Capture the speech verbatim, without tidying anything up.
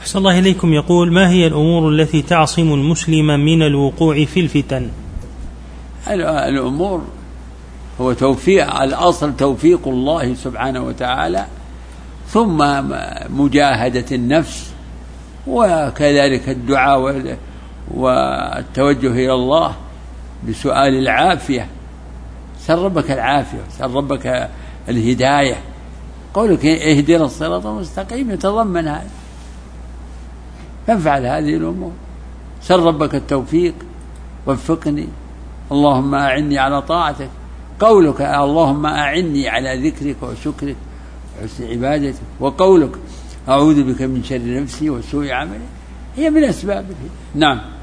أحسن الله إليكم. يقول: ما هي الأمور التي تعصم المسلم من الوقوع في الفتن؟ الأمور هو توفيق، الأصل توفيق الله سبحانه وتعالى، ثم مجاهدة النفس، وكذلك الدعاء والتوجه إلى الله بسؤال العافية. سأل ربك العافية، سأل ربك الهداية. قولك اهدنا الصراط المستقيم يتضمن هذا، فافعل هذه الأمور. سأل ربك التوفيق، وفقني، اللهم أعني على طاعتك. قولك اللهم أعني على ذكرك وشكرك وحسن عبادتك، وقولك أعوذ بك من شر نفسي وسوء عملي، هي من أسبابه. نعم.